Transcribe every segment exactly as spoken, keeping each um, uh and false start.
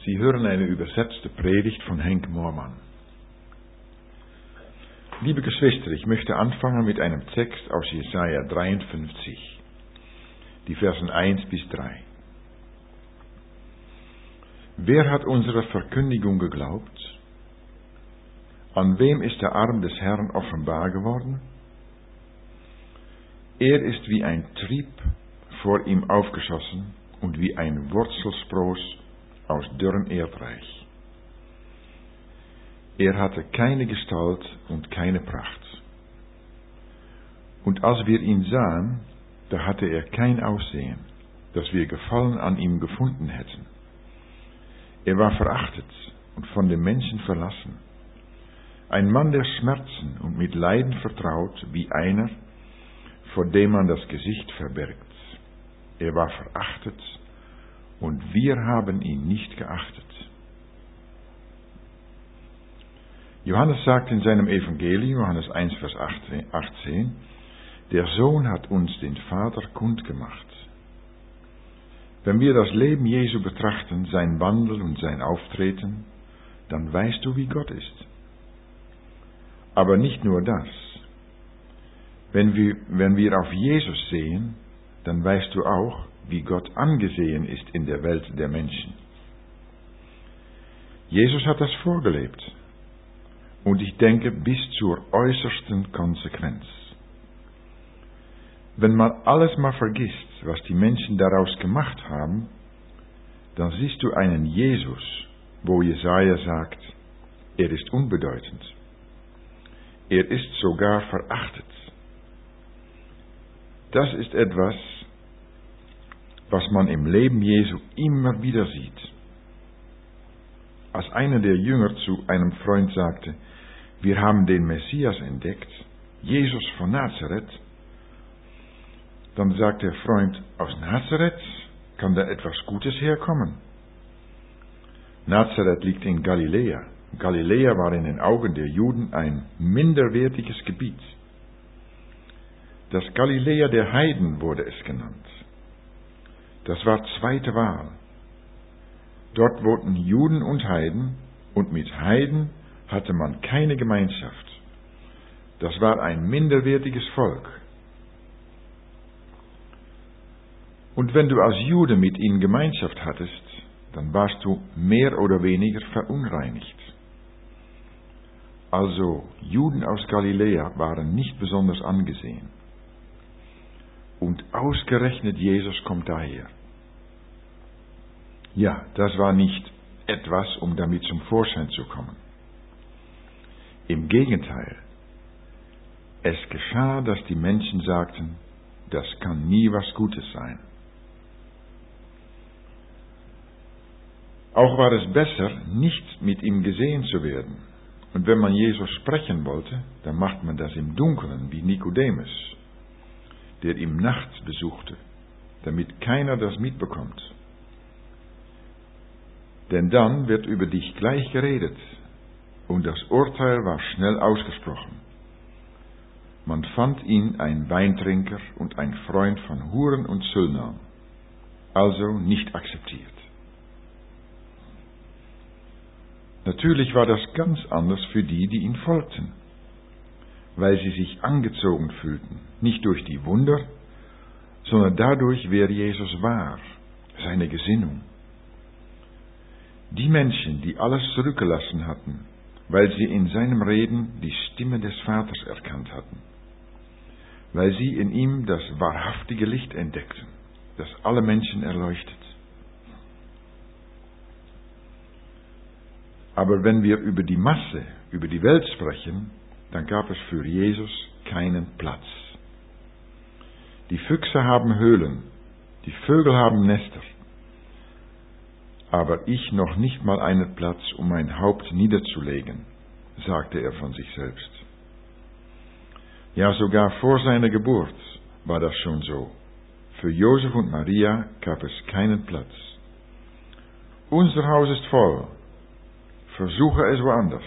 Sie hören eine übersetzte Predigt von Henk Moormann. Liebe Geschwister, ich möchte anfangen mit einem Text aus Jesaja dreiundfünfzig, die Versen eins bis drei. Wer hat unserer Verkündigung geglaubt? An wem ist der Arm des Herrn offenbar geworden? Er ist wie ein Trieb vor ihm aufgeschossen und wie ein Wurzelspross aus dürrem Erdreich. Er hatte keine Gestalt und keine Pracht. Und als wir ihn sahen, da hatte er kein Aussehen, dass wir Gefallen an ihm gefunden hätten. Er war verachtet und von den Menschen verlassen. Ein Mann der Schmerzen und mit Leiden vertraut, wie einer, vor dem man das Gesicht verbergt. Er war verachtet und wir haben ihn nicht geachtet. Johannes sagt in seinem Evangelium, Johannes eins, Vers achtzehn, der Sohn hat uns den Vater kundgemacht. Wenn wir das Leben Jesu betrachten, sein Wandel und sein Auftreten, dann weißt du, wie Gott ist. Aber nicht nur das. Wenn wir, wenn wir auf Jesus sehen, dann weißt du auch, wie Gott angesehen ist in der Welt der Menschen. Jesus hat das vorgelebt. Und ich denke, bis zur äußersten Konsequenz. Wenn man alles mal vergisst, was die Menschen daraus gemacht haben, dann siehst du einen Jesus, wo Jesaja sagt, er ist unbedeutend. Er ist sogar verachtet. Das ist etwas, was man im Leben Jesu immer wieder sieht. Als einer der Jünger zu einem Freund sagte, wir haben den Messias entdeckt, Jesus von Nazareth, dann sagt der Freund, aus Nazareth kann da etwas Gutes herkommen. Nazareth liegt in Galiläa. Galiläa war in den Augen der Juden ein minderwertiges Gebiet. Das Galiläa der Heiden wurde es genannt. Das war zweite Wahl. Dort wohnten Juden und Heiden, und mit Heiden hatte man keine Gemeinschaft. Das war ein minderwertiges Volk. Und wenn du als Jude mit ihnen Gemeinschaft hattest, dann warst du mehr oder weniger verunreinigt. Also Juden aus Galiläa waren nicht besonders angesehen. Und ausgerechnet Jesus kommt daher. Ja, das war nicht etwas, um damit zum Vorschein zu kommen. Im Gegenteil. Es geschah, dass die Menschen sagten, das kann nie was Gutes sein. Auch war es besser, nicht mit ihm gesehen zu werden. Und wenn man Jesus sprechen wollte, dann macht man das im Dunkeln, wie Nikodemus, der ihn nachts besuchte, damit keiner das mitbekommt. Denn dann wird über dich gleich geredet und das Urteil war schnell ausgesprochen. Man fand ihn ein Weintrinker und ein Freund von Huren und Zöllnern, also nicht akzeptiert. Natürlich war das ganz anders für die, die ihn folgten, weil sie sich angezogen fühlten, nicht durch die Wunder, sondern dadurch, wer Jesus war, seine Gesinnung. Die Menschen, die alles zurückgelassen hatten, weil sie in seinem Reden die Stimme des Vaters erkannt hatten, weil sie in ihm das wahrhaftige Licht entdeckten, das alle Menschen erleuchtet. Aber wenn wir über die Masse, über die Welt sprechen, dann gab es für Jesus keinen Platz. Die Füchse haben Höhlen, die Vögel haben Nester, aber ich noch nicht mal einen Platz, um mein Haupt niederzulegen, sagte er von sich selbst. Ja, sogar vor seiner Geburt war das schon so. Für Josef und Maria gab es keinen Platz. Unser Haus ist voll. Versuche es woanders.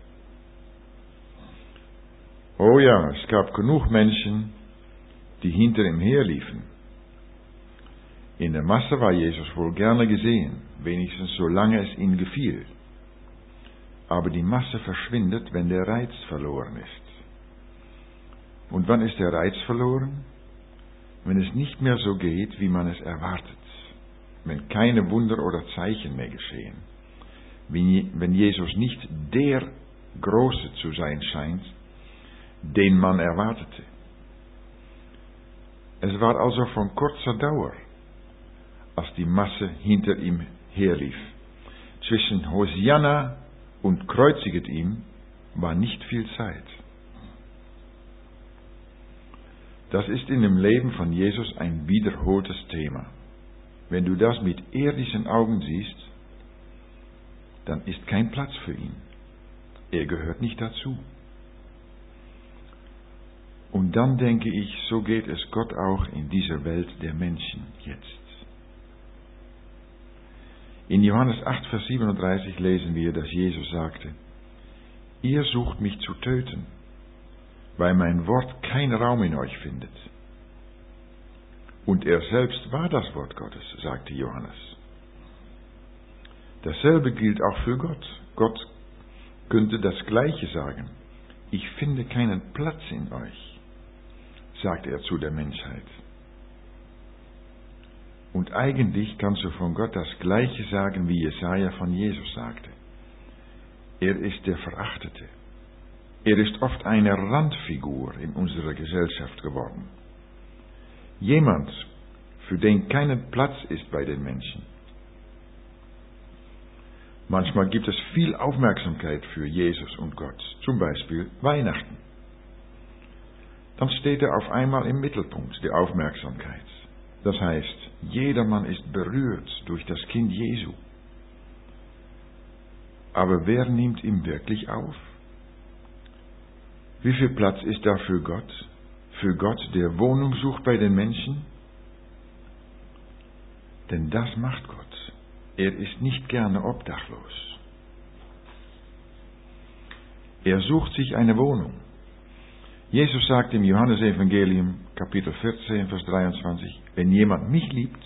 Oh ja, es gab genug Menschen, die hinter ihm herliefen. In der Masse war Jesus wohl gerne gesehen, wenigstens solange es ihm gefiel. Aber die Masse verschwindet, wenn der Reiz verloren ist. Und wann ist der Reiz verloren? Wenn es nicht mehr so geht, wie man es erwartet. Wenn keine Wunder oder Zeichen mehr geschehen. Wenn Jesus nicht der Große zu sein scheint, den man erwartete. Es war also von kurzer Dauer, als die Masse hinter ihm herlief. Zwischen Hosianna und kreuziget ihm war nicht viel Zeit. Das ist in dem Leben von Jesus ein wiederholtes Thema. Wenn du das mit irdischen Augen siehst, dann ist kein Platz für ihn. Er gehört nicht dazu. Und dann denke ich, so geht es Gott auch in dieser Welt der Menschen jetzt. In Johannes acht, Vers siebenunddreißig lesen wir, dass Jesus sagte, ihr sucht mich zu töten, weil mein Wort keinen Raum in euch findet. Und er selbst war das Wort Gottes, sagte Johannes. Dasselbe gilt auch für Gott. Gott könnte das Gleiche sagen. Ich finde keinen Platz in euch, sagt er zu der Menschheit. Und eigentlich kannst du von Gott das Gleiche sagen, wie Jesaja von Jesus sagte. Er ist der Verachtete. Er ist oft eine Randfigur in unserer Gesellschaft geworden. Jemand, für den kein Platz ist bei den Menschen. Manchmal gibt es viel Aufmerksamkeit für Jesus und Gott, zum Beispiel Weihnachten. Dann steht er auf einmal im Mittelpunkt der Aufmerksamkeit. Das heißt, jedermann ist berührt durch das Kind Jesu. Aber wer nimmt ihm wirklich auf? Wie viel Platz ist da für Gott? Für Gott, der Wohnung sucht bei den Menschen? Denn das macht Gott. Er ist nicht gerne obdachlos. Er sucht sich eine Wohnung. Jesus sagt im Johannesevangelium, Kapitel vierzehn, Vers dreiundzwanzig, wenn jemand mich liebt,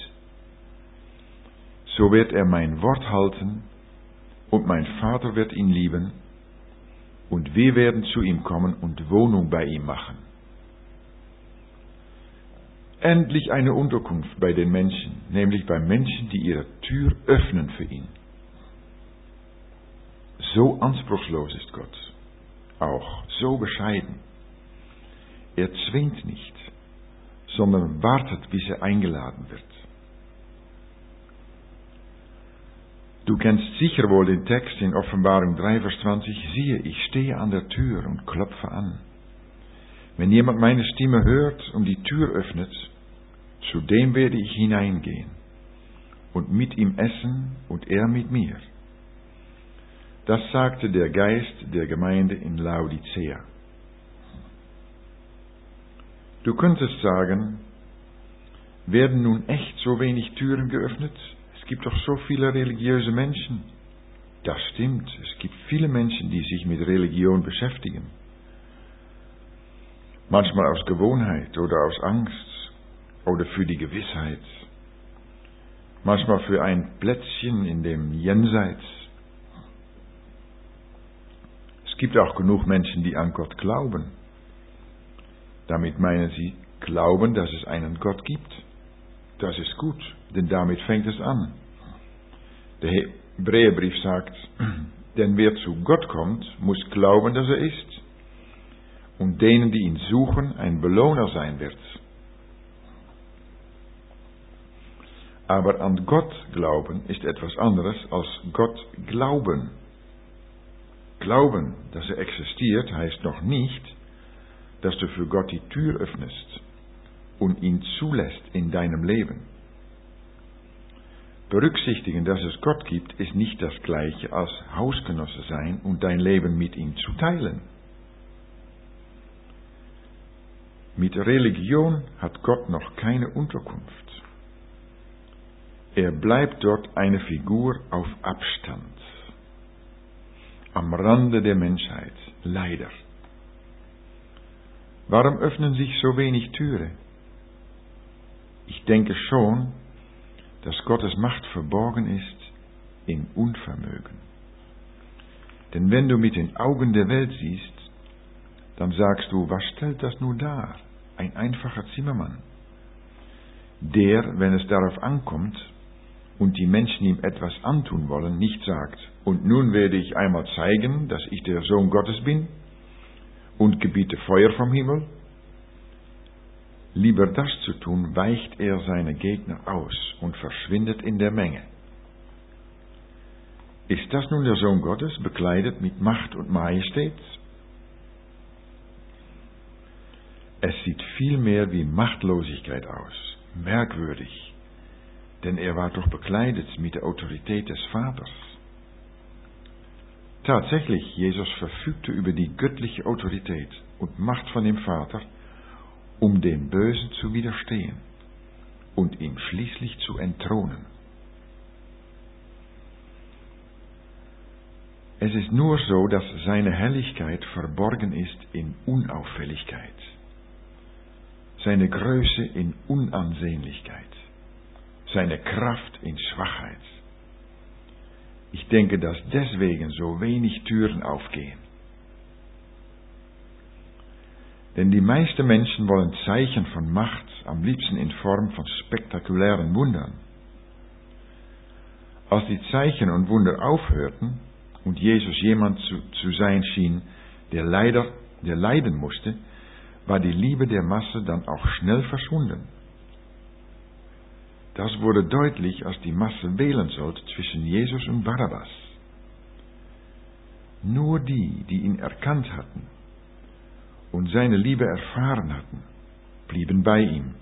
so wird er mein Wort halten und mein Vater wird ihn lieben und wir werden zu ihm kommen und Wohnung bei ihm machen. Endlich eine Unterkunft bei den Menschen, nämlich bei Menschen, die ihre Tür öffnen für ihn. So anspruchslos ist Gott, auch so bescheiden. Er zwingt nicht, sondern wartet, bis er eingeladen wird. Du kennst sicher wohl den Text in Offenbarung drei, Vers zwanzig, siehe, ich stehe an der Tür und klopfe an. Wenn jemand meine Stimme hört und die Tür öffnet, zu dem werde ich hineingehen und mit ihm essen und er mit mir. Das sagte der Geist der Gemeinde in Laodicea. Du könntest sagen, werden nun echt so wenig Türen geöffnet? Es gibt doch so viele religiöse Menschen. Das stimmt, es gibt viele Menschen, die sich mit Religion beschäftigen. Manchmal aus Gewohnheit oder aus Angst oder für die Gewissheit. Manchmal für ein Plätzchen in dem Jenseits. Es gibt auch genug Menschen, die an Gott glauben. Damit meinen sie, glauben, dass es einen Gott gibt. Das ist gut, denn damit fängt es an. Der Hebräerbrief sagt, denn wer zu Gott kommt, muss glauben, dass er ist. Und denen, die ihn suchen, ein Belohner sein wird. Aber an Gott glauben ist etwas anderes als Gott glauben. Glauben, dass er existiert, heißt noch nicht, dass du für Gott die Tür öffnest und ihn zulässt in deinem Leben. Berücksichtigen, dass es Gott gibt, ist nicht das Gleiche als Hausgenosse sein und dein Leben mit ihm zu teilen. Mit Religion hat Gott noch keine Unterkunft. Er bleibt dort eine Figur auf Abstand, am Rande der Menschheit, leider. Warum öffnen sich so wenig Türen? Ich denke schon, dass Gottes Macht verborgen ist in Unvermögen. Denn wenn du mit den Augen der Welt siehst, dann sagst du, was stellt das nun dar? Ein einfacher Zimmermann, der, wenn es darauf ankommt und die Menschen ihm etwas antun wollen, nicht sagt, und nun werde ich einmal zeigen, dass ich der Sohn Gottes bin und gebiete Feuer vom Himmel. Lieber das zu tun, weicht er seine Gegner aus und verschwindet in der Menge. Ist das nun der Sohn Gottes, bekleidet mit Macht und Majestät? Es sieht vielmehr wie Machtlosigkeit aus, merkwürdig, denn er war doch bekleidet mit der Autorität des Vaters. Tatsächlich, Jesus verfügte über die göttliche Autorität und Macht von dem Vater, um dem Bösen zu widerstehen und ihm schließlich zu entthronen. Es ist nur so, dass seine Herrlichkeit verborgen ist in Unauffälligkeit, seine Größe in Unansehnlichkeit, seine Kraft in Schwachheit. Ich denke, dass deswegen so wenig Türen aufgehen. Denn die meisten Menschen wollen Zeichen von Macht, am liebsten in Form von spektakulären Wundern. Als die Zeichen und Wunder aufhörten und Jesus jemand zu, zu sein schien, der leider, der leiden musste, war die Liebe der Masse dann auch schnell verschwunden. Das wurde deutlich, als die Masse wählen sollte zwischen Jesus und Barabbas. Nur die, die ihn erkannt hatten und seine Liebe erfahren hatten, blieben bei ihm.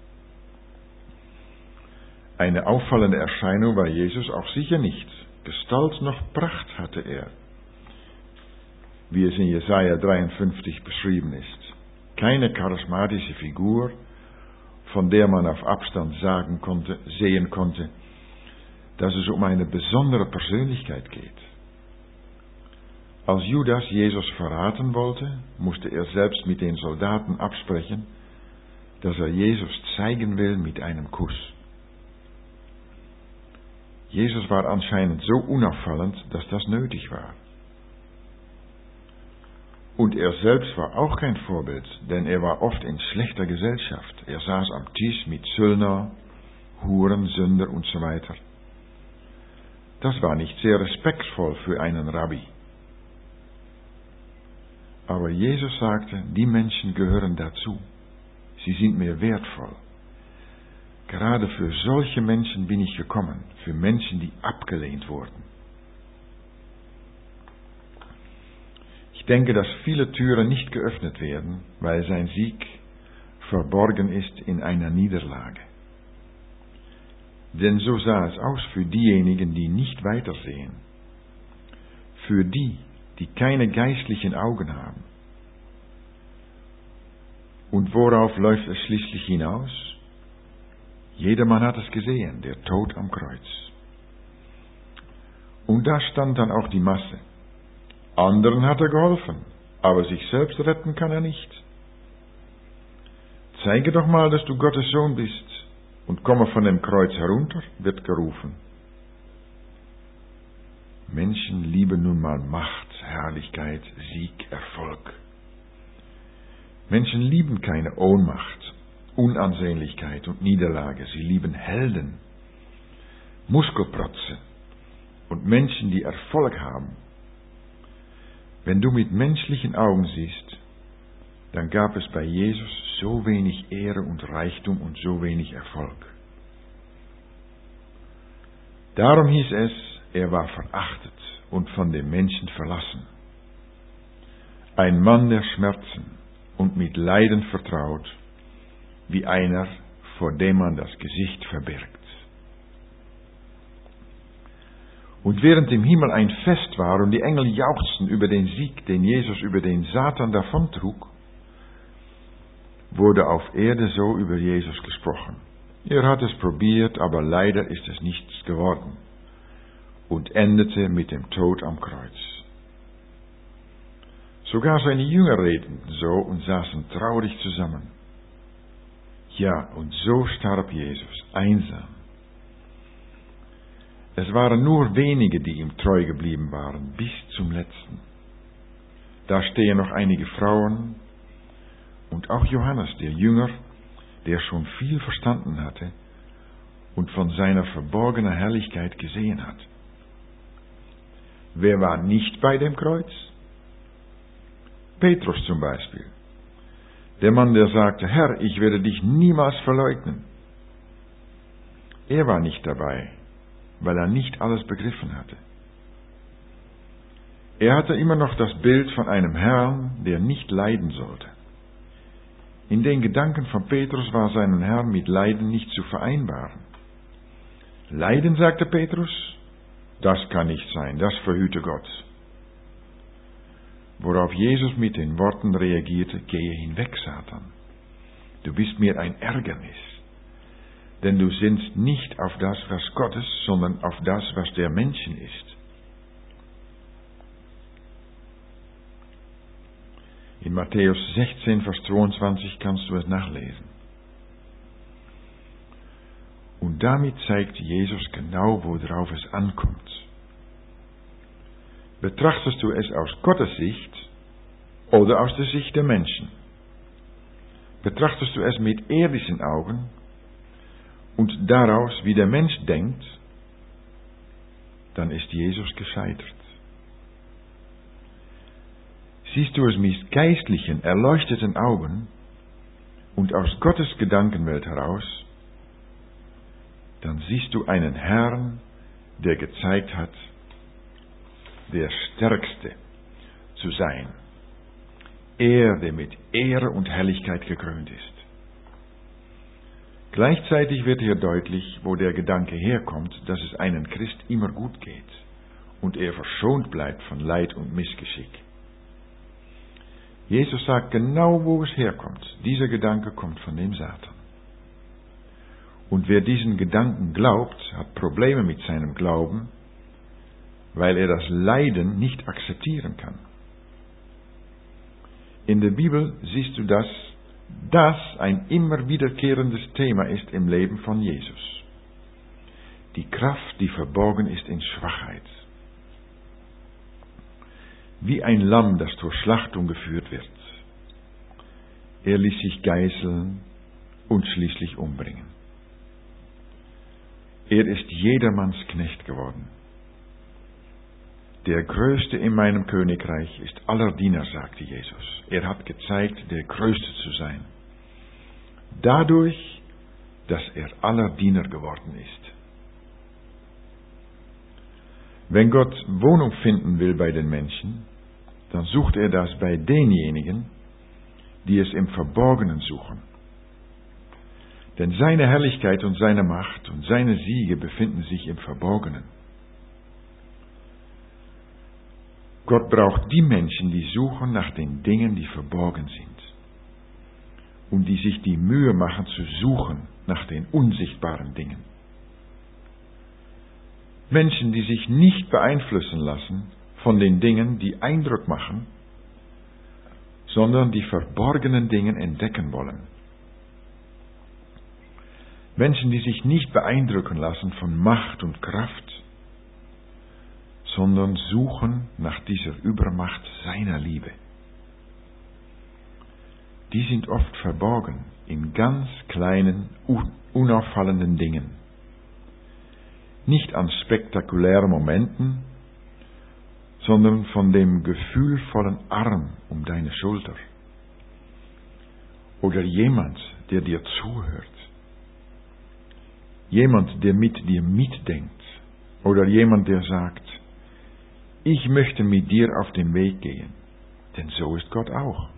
Eine auffallende Erscheinung war Jesus auch sicher nicht. Gestalt noch Pracht hatte er, wie es in Jesaja dreiundfünfzig beschrieben ist. Keine charismatische Figur, von der man auf Abstand sagen konnte, sehen konnte, dass es um eine besondere Persönlichkeit geht. Als Judas Jesus verraten wollte, musste er selbst mit den Soldaten absprechen, dass er Jesus zeigen will mit einem Kuss. Jesus war anscheinend so unauffallend, dass das nötig war. Und er selbst war auch kein Vorbild, denn er war oft in schlechter Gesellschaft. Er saß am Tisch mit Zöllner, Huren, Sünder und so weiter. Das war nicht sehr respektvoll für einen Rabbi. Aber Jesus sagte, die Menschen gehören dazu. Sie sind mir wertvoll. Gerade für solche Menschen bin ich gekommen, für Menschen, die abgelehnt wurden. Ich denke, dass viele Türen nicht geöffnet werden, weil sein Sieg verborgen ist in einer Niederlage. Denn so sah es aus für diejenigen, die nicht weitersehen, für die, die keine geistlichen Augen haben. Und worauf läuft es schließlich hinaus? Jedermann hat es gesehen, der Tod am Kreuz. Und da stand dann auch die Masse. Anderen hat er geholfen, aber sich selbst retten kann er nicht. Zeige doch mal, dass du Gottes Sohn bist und komme von dem Kreuz herunter, wird gerufen. Menschen lieben nun mal Macht, Herrlichkeit, Sieg, Erfolg. Menschen lieben keine Ohnmacht, Unansehnlichkeit und Niederlage. Sie lieben Helden, Muskelprotze und Menschen, die Erfolg haben. Wenn du mit menschlichen Augen siehst, dann gab es bei Jesus so wenig Ehre und Reichtum und so wenig Erfolg. Darum hieß es, er war verachtet und von den Menschen verlassen. Ein Mann der Schmerzen und mit Leiden vertraut, wie einer, vor dem man das Gesicht verbirgt. Und während im Himmel ein Fest war und die Engel jauchzten über den Sieg, den Jesus über den Satan davontrug, wurde auf Erde so über Jesus gesprochen. Er hat es probiert, aber leider ist es nichts geworden und endete mit dem Tod am Kreuz. Sogar seine Jünger redeten so und saßen traurig zusammen. Ja, und so starb Jesus, einsam, Es waren nur wenige, die ihm treu geblieben waren, bis zum letzten. Da stehen noch einige Frauen und auch Johannes, der Jünger, der schon viel verstanden hatte und von seiner verborgenen Herrlichkeit gesehen hat. Wer war nicht bei dem Kreuz? Petrus zum Beispiel. Der Mann, der sagte, Herr, ich werde dich niemals verleugnen. Er war nicht dabei, weil er nicht alles begriffen hatte. Er hatte immer noch das Bild von einem Herrn, der nicht leiden sollte. In den Gedanken von Petrus war sein Herrn mit Leiden nicht zu vereinbaren. Leiden, sagte Petrus, das kann nicht sein, das verhüte Gott. Worauf Jesus mit den Worten reagierte, gehe hinweg, Satan. Du bist mir ein Ärgernis, denn du sinnst nicht auf das, was Gottes, sondern auf das, was der Menschen ist. In Matthäus sechzehn, Vers zweiundzwanzig kannst du es nachlesen. Und damit zeigt Jesus genau, worauf es ankommt. Betrachtest du es aus Gottes Sicht oder aus der Sicht der Menschen? Betrachtest du es mit irdischen Augen und daraus, wie der Mensch denkt, dann ist Jesus gescheitert. Siehst du es mit geistlichen, erleuchteten Augen und aus Gottes Gedankenwelt heraus, dann siehst du einen Herrn, der gezeigt hat, der Stärkste zu sein. Er, der mit Ehre und Herrlichkeit gekrönt ist. Gleichzeitig wird hier deutlich, wo der Gedanke herkommt, dass es einem Christ immer gut geht und er verschont bleibt von Leid und Missgeschick. Jesus sagt genau, wo es herkommt. Dieser Gedanke kommt von dem Satan. Und wer diesen Gedanken glaubt, hat Probleme mit seinem Glauben, weil er das Leiden nicht akzeptieren kann. In der Bibel siehst du, dass das ein immer wiederkehrendes Thema ist im Leben von Jesus. Die Kraft, die verborgen ist in Schwachheit. Wie ein Lamm, das zur Schlachtung geführt wird. Er ließ sich geißeln und schließlich umbringen. Er ist jedermanns Knecht geworden. Der Größte in meinem Königreich ist aller Diener, sagte Jesus. Er hat gezeigt, der Größte zu sein. Dadurch, dass er aller Diener geworden ist. Wenn Gott Wohnung finden will bei den Menschen, dann sucht er das bei denjenigen, die es im Verborgenen suchen. Denn seine Herrlichkeit und seine Macht und seine Siege befinden sich im Verborgenen. Gott braucht die Menschen, die suchen nach den Dingen, die verborgen sind. Und die sich die Mühe machen zu suchen nach den unsichtbaren Dingen. Menschen, die sich nicht beeinflussen lassen von den Dingen, die Eindruck machen, sondern die verborgenen Dinge entdecken wollen. Menschen, die sich nicht beeindrucken lassen von Macht und Kraft, sondern suchen nach dieser Übermacht seiner Liebe. Die sind oft verborgen in ganz kleinen, unauffallenden Dingen. Nicht an spektakulären Momenten, sondern von dem gefühlvollen Arm um deine Schulter. Oder jemand, der dir zuhört. Jemand, der mit dir mitdenkt. Oder jemand, der sagt, ich möchte mit dir auf den Weg gehen. Denn so ist Gott auch.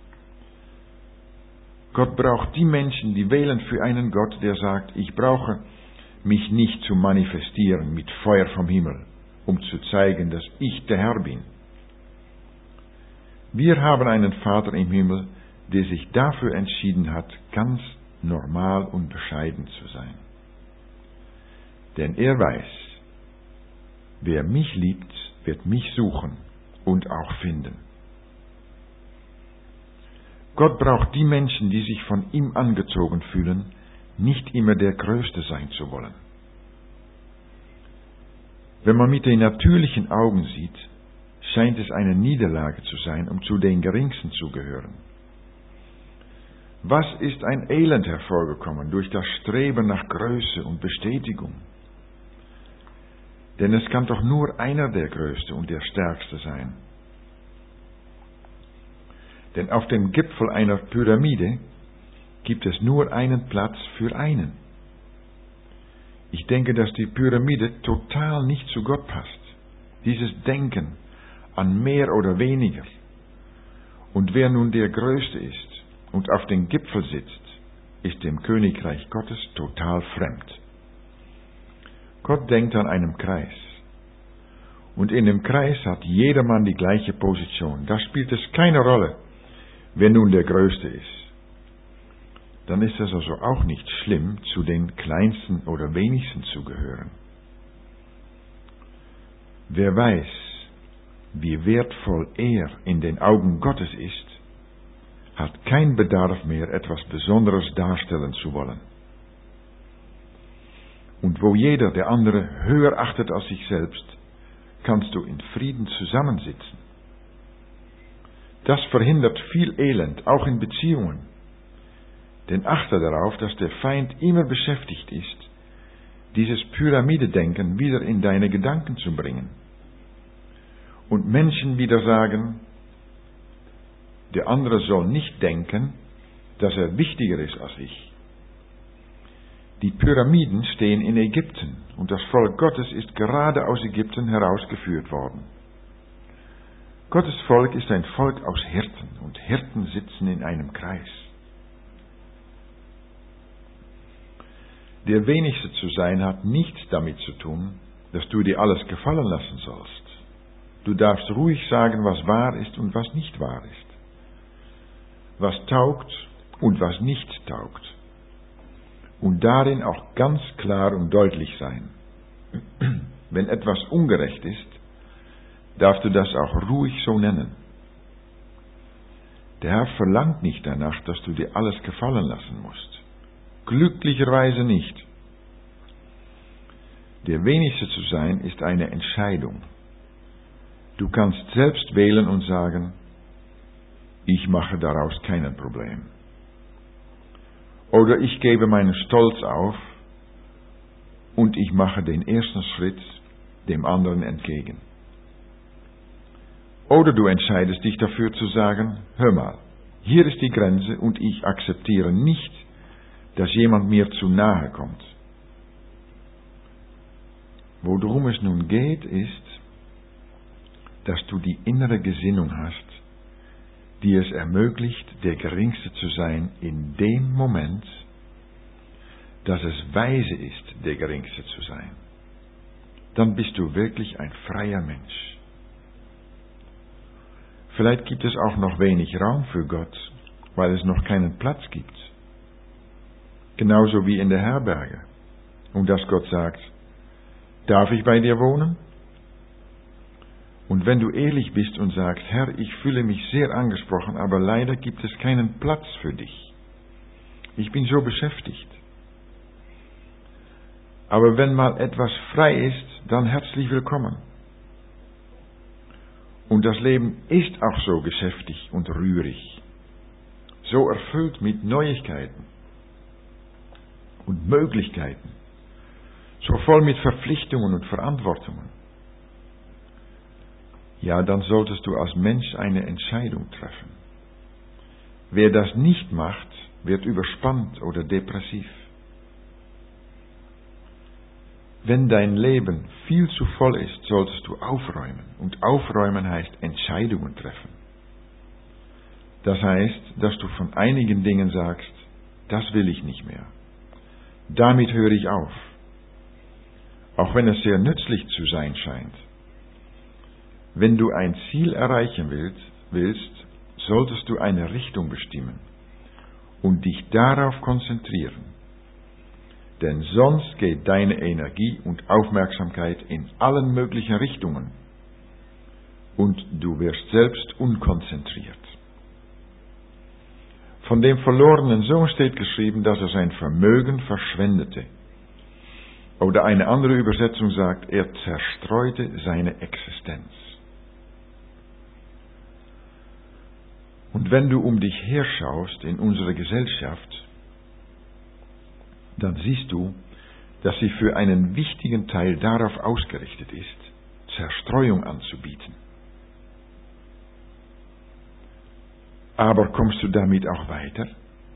Gott braucht die Menschen, die wählen für einen Gott, der sagt, ich brauche mich nicht zu manifestieren mit Feuer vom Himmel, um zu zeigen, dass ich der Herr bin. Wir haben einen Vater im Himmel, der sich dafür entschieden hat, ganz normal und bescheiden zu sein. Denn er weiß, wer mich liebt, wird mich suchen und auch finden. Gott braucht die Menschen, die sich von ihm angezogen fühlen, nicht immer der Größte sein zu wollen. Wenn man mit den natürlichen Augen sieht, scheint es eine Niederlage zu sein, um zu den Geringsten zu gehören. Was ist ein Elend hervorgekommen durch das Streben nach Größe und Bestätigung? Denn es kann doch nur einer der Größte und der Stärkste sein. Denn auf dem Gipfel einer Pyramide gibt es nur einen Platz für einen. Ich denke, dass die Pyramide total nicht zu Gott passt. Dieses Denken an mehr oder weniger. Und wer nun der Größte ist und auf dem Gipfel sitzt, ist dem Königreich Gottes total fremd. Gott denkt an einem Kreis. Und in dem Kreis hat jedermann die gleiche Position. Da spielt es keine Rolle, wer nun der Größte ist. Dann ist es also auch nicht schlimm, zu den Kleinsten oder Wenigsten zu gehören. Wer weiß, wie wertvoll er in den Augen Gottes ist, hat keinen Bedarf mehr, etwas Besonderes darstellen zu wollen. Und wo jeder der andere höher achtet als sich selbst, kannst du in Frieden zusammensitzen. Das verhindert viel Elend, auch in Beziehungen. Denn achte darauf, dass der Feind immer beschäftigt ist, dieses Pyramidedenken wieder in deine Gedanken zu bringen. Und Menschen wieder sagen, der andere soll nicht denken, dass er wichtiger ist als ich. Die Pyramiden stehen in Ägypten und das Volk Gottes ist gerade aus Ägypten herausgeführt worden. Gottes Volk ist ein Volk aus Hirten und Hirten sitzen in einem Kreis. Der Wenigste zu sein hat nichts damit zu tun, dass du dir alles gefallen lassen sollst. Du darfst ruhig sagen, was wahr ist und was nicht wahr ist. Was taugt und was nicht taugt. Und darin auch ganz klar und deutlich sein. Wenn etwas ungerecht ist, darfst du das auch ruhig so nennen. Der Herr verlangt nicht danach, dass du dir alles gefallen lassen musst. Glücklicherweise nicht. Der Wenigste zu sein ist eine Entscheidung. Du kannst selbst wählen und sagen, ich mache daraus kein Problem. Oder ich gebe meinen Stolz auf und ich mache den ersten Schritt dem anderen entgegen. Oder du entscheidest dich dafür zu sagen, hör mal, hier ist die Grenze und ich akzeptiere nicht, dass jemand mir zu nahe kommt. Worum es nun geht, ist, dass du die innere Gesinnung hast, die es ermöglicht, der Geringste zu sein in dem Moment, dass es weise ist, der Geringste zu sein. Dann bist du wirklich ein freier Mensch. Vielleicht gibt es auch noch wenig Raum für Gott, weil es noch keinen Platz gibt. Genauso wie in der Herberge. Und dass Gott sagt, darf ich bei dir wohnen? Und wenn du ehrlich bist und sagst, Herr, ich fühle mich sehr angesprochen, aber leider gibt es keinen Platz für dich. Ich bin so beschäftigt. Aber wenn mal etwas frei ist, dann herzlich willkommen. Und das Leben ist auch so geschäftig und rührig. So erfüllt mit Neuigkeiten und Möglichkeiten. So voll mit Verpflichtungen und Verantwortungen. Ja, dann solltest du als Mensch eine Entscheidung treffen. Wer das nicht macht, wird überspannt oder depressiv. Wenn dein Leben viel zu voll ist, solltest du aufräumen. Und aufräumen heißt Entscheidungen treffen. Das heißt, dass du von einigen Dingen sagst, das will ich nicht mehr. Damit höre ich auf. Auch wenn es sehr nützlich zu sein scheint. Wenn du ein Ziel erreichen willst, willst, solltest du eine Richtung bestimmen und dich darauf konzentrieren. Denn sonst geht deine Energie und Aufmerksamkeit in allen möglichen Richtungen und du wirst selbst unkonzentriert. Von dem verlorenen Sohn steht geschrieben, dass er sein Vermögen verschwendete. Oder eine andere Übersetzung sagt, er zerstreute seine Existenz. Und wenn du um dich her schaust in unsere Gesellschaft, dann siehst du, dass sie für einen wichtigen Teil darauf ausgerichtet ist, Zerstreuung anzubieten. Aber kommst du damit auch weiter?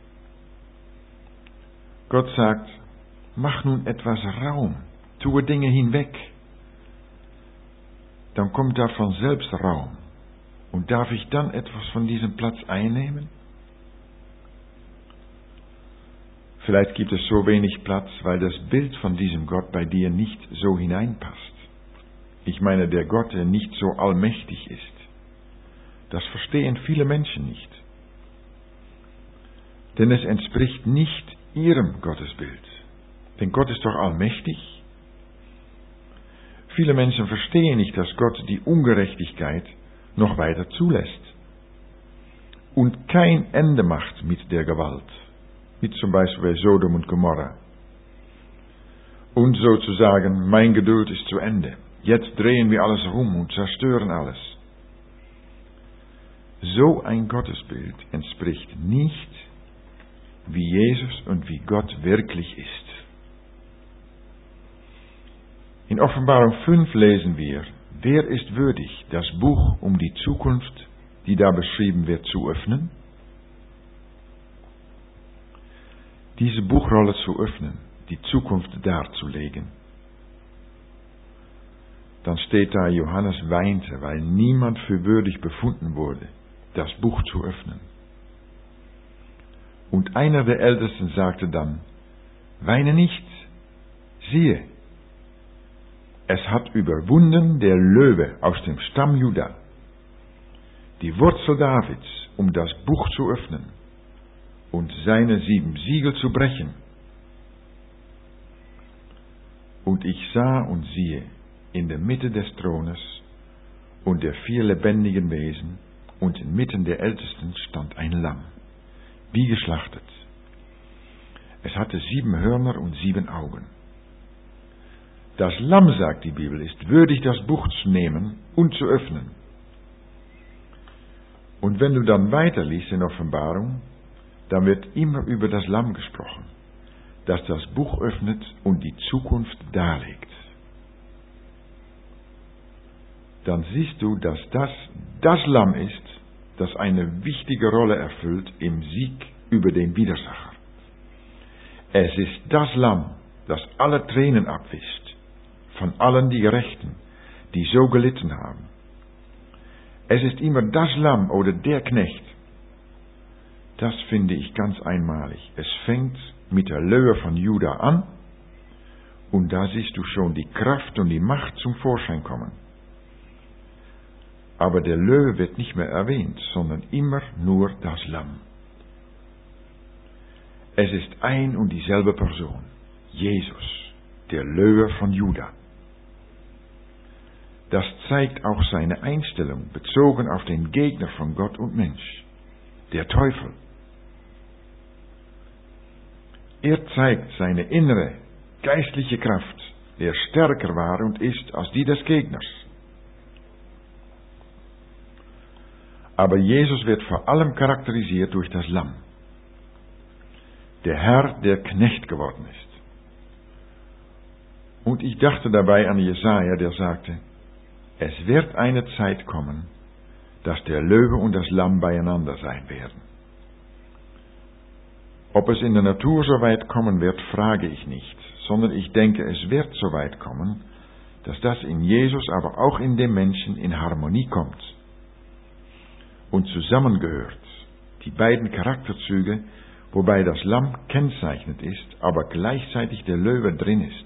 Gott sagt, mach nun etwas Raum, tue Dinge hinweg. Dann kommt da von selbst Raum. Und darf ich dann etwas von diesem Platz einnehmen? Vielleicht gibt es so wenig Platz, weil das Bild von diesem Gott bei dir nicht so hineinpasst. Ich meine, der Gott, der nicht so allmächtig ist. Das verstehen viele Menschen nicht. Denn es entspricht nicht ihrem Gottesbild. Denn Gott ist doch allmächtig. Viele Menschen verstehen nicht, dass Gott die Ungerechtigkeit noch weiter zulässt und kein Ende macht mit der Gewalt, mit zum Beispiel bei Sodom und Gomorra. Und sozusagen, mein Geduld ist zu Ende. Jetzt drehen wir alles rum und zerstören alles. So ein Gottesbild entspricht nicht, wie Jesus und wie Gott wirklich ist. In Offenbarung fünf lesen wir, wer ist würdig, das Buch um die Zukunft, die da beschrieben wird, zu öffnen? Diese Buchrolle zu öffnen, die Zukunft darzulegen. Dann steht da, Johannes weinte, weil niemand für würdig befunden wurde, das Buch zu öffnen. Und einer der Ältesten sagte dann, weine nicht, siehe, es hat überwunden der Löwe aus dem Stamm Juda, die Wurzel Davids, um das Buch zu öffnen und seine sieben Siegel zu brechen. Und ich sah und siehe, in der Mitte des Thrones und der vier lebendigen Wesen und inmitten der Ältesten stand ein Lamm, wie geschlachtet. Es hatte sieben Hörner und sieben Augen. Das Lamm, sagt die Bibel, ist würdig, das Buch zu nehmen und zu öffnen. Und wenn du dann weiterliest in Offenbarung, dann wird immer über das Lamm gesprochen, das das Buch öffnet und die Zukunft darlegt. Dann siehst du, dass das das Lamm ist, das eine wichtige Rolle erfüllt im Sieg über den Widersacher. Es ist das Lamm, das alle Tränen abwischt, von allen die Gerechten, die so gelitten haben. Es ist immer das Lamm oder der Knecht. Das finde ich ganz einmalig. Es fängt mit der Löwe von Juda an und da siehst du schon die Kraft und die Macht zum Vorschein kommen. Aber der Löwe wird nicht mehr erwähnt, sondern immer nur das Lamm. Es ist ein und dieselbe Person, Jesus, der Löwe von Juda. Das zeigt auch seine Einstellung, bezogen auf den Gegner von Gott und Mensch, der Teufel. Er zeigt seine innere, geistliche Kraft, der stärker war und ist als die des Gegners. Aber Jesus wird vor allem charakterisiert durch das Lamm. Der Herr, der Knecht geworden ist. Und ich dachte dabei an Jesaja, der sagte, es wird eine Zeit kommen, dass der Löwe und das Lamm beieinander sein werden. Ob es in der Natur so weit kommen wird, frage ich nicht, sondern ich denke, es wird so weit kommen, dass das in Jesus, aber auch in dem Menschen in Harmonie kommt und zusammengehört, die beiden Charakterzüge, wobei das Lamm kennzeichnet ist, aber gleichzeitig der Löwe drin ist.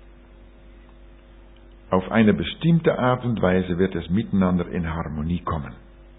Auf eine bestimmte Art und Weise wird es miteinander in Harmonie kommen.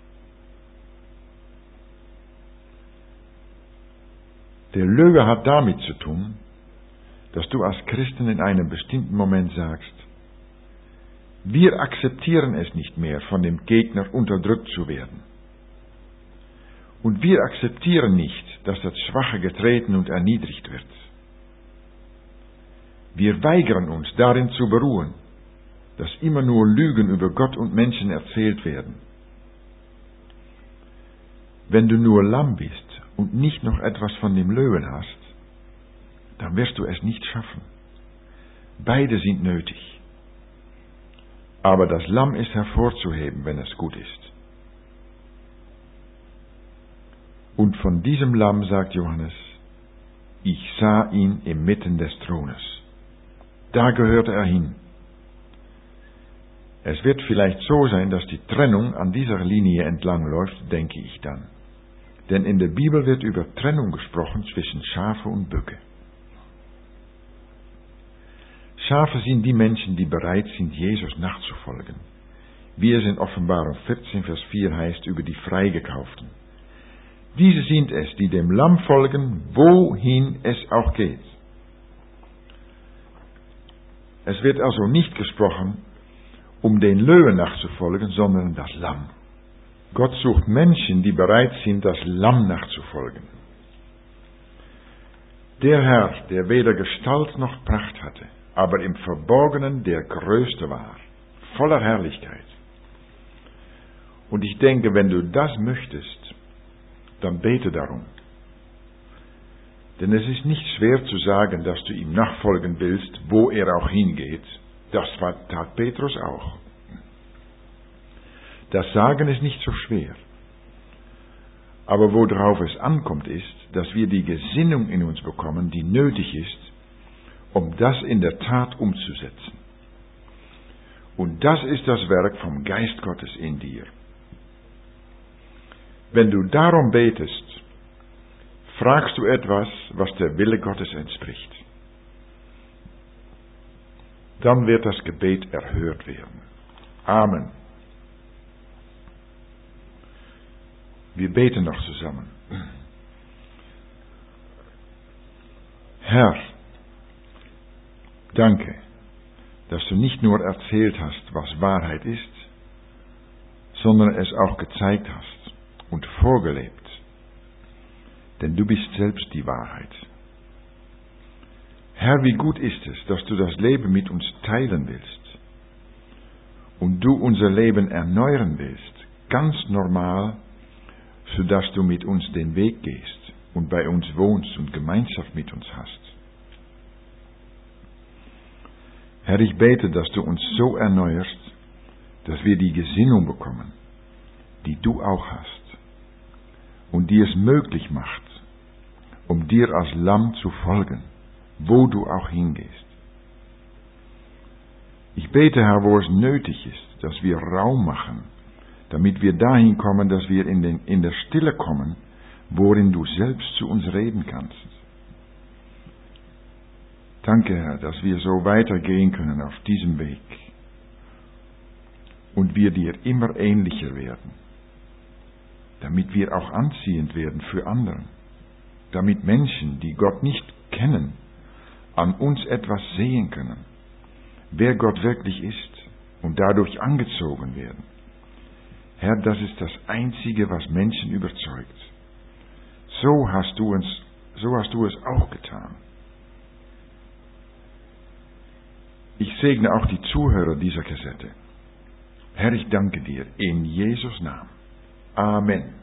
Der Löwe hat damit zu tun, dass du als Christen in einem bestimmten Moment sagst, wir akzeptieren es nicht mehr, von dem Gegner unterdrückt zu werden. Und wir akzeptieren nicht, dass das Schwache getreten und erniedrigt wird. Wir weigern uns, darin zu beruhen, dass immer nur Lügen über Gott und Menschen erzählt werden. Wenn du nur Lamm bist und nicht noch etwas von dem Löwen hast, dann wirst du es nicht schaffen. Beide sind nötig. Aber das Lamm ist hervorzuheben, wenn es gut ist. Und von diesem Lamm sagt Johannes, ich sah ihn inmitten des Thrones. Da gehörte er hin. Es wird vielleicht so sein, dass die Trennung an dieser Linie entlang läuft, denke ich dann. Denn in der Bibel wird über Trennung gesprochen zwischen Schafe und Böcke. Schafe sind die Menschen, die bereit sind, Jesus nachzufolgen. Wie es in Offenbarung vierzehn, Vers vier heißt über die Freigekauften. Diese sind es, die dem Lamm folgen, wohin es auch geht. Es wird also nicht gesprochen, um den Löwen nachzufolgen, sondern das Lamm. Gott sucht Menschen, die bereit sind, das Lamm nachzufolgen. Der Herr, der weder Gestalt noch Pracht hatte, aber im Verborgenen der Größte war, voller Herrlichkeit. Und ich denke, wenn du das möchtest, dann bete darum. Denn es ist nicht schwer zu sagen, dass du ihm nachfolgen willst, wo er auch hingeht. Das tat Petrus auch. Das Sagen ist nicht so schwer. Aber worauf es ankommt, ist, dass wir die Gesinnung in uns bekommen, die nötig ist, um das in der Tat umzusetzen. Und das ist das Werk vom Geist Gottes in dir. Wenn du darum betest, fragst du etwas, was der Wille Gottes entspricht. Dann wird das Gebet erhört werden. Amen. Wir beten noch zusammen. Herr, danke, dass du nicht nur erzählt hast, was Wahrheit ist, sondern es auch gezeigt hast und vorgelebt. Denn du bist selbst die Wahrheit. Herr, wie gut ist es, dass du das Leben mit uns teilen willst und du unser Leben erneuern willst, ganz normal, sodass du mit uns den Weg gehst und bei uns wohnst und Gemeinschaft mit uns hast. Herr, ich bete, dass du uns so erneuerst, dass wir die Gesinnung bekommen, die du auch hast und die es möglich macht, um dir als Lamm zu folgen, wo du auch hingehst. Ich bete, Herr, wo es nötig ist, dass wir Raum machen, damit wir dahin kommen, dass wir in, den, in der Stille kommen, worin du selbst zu uns reden kannst. Danke, Herr, dass wir so weitergehen können auf diesem Weg und wir dir immer ähnlicher werden, damit wir auch anziehend werden für andere, damit Menschen, die Gott nicht kennen, an uns etwas sehen können, wer Gott wirklich ist und dadurch angezogen werden. Herr, das ist das Einzige, was Menschen überzeugt. So hast du uns, so hast du es auch getan. Ich segne auch die Zuhörer dieser Kassette. Herr, ich danke dir in Jesus Namen. Amen.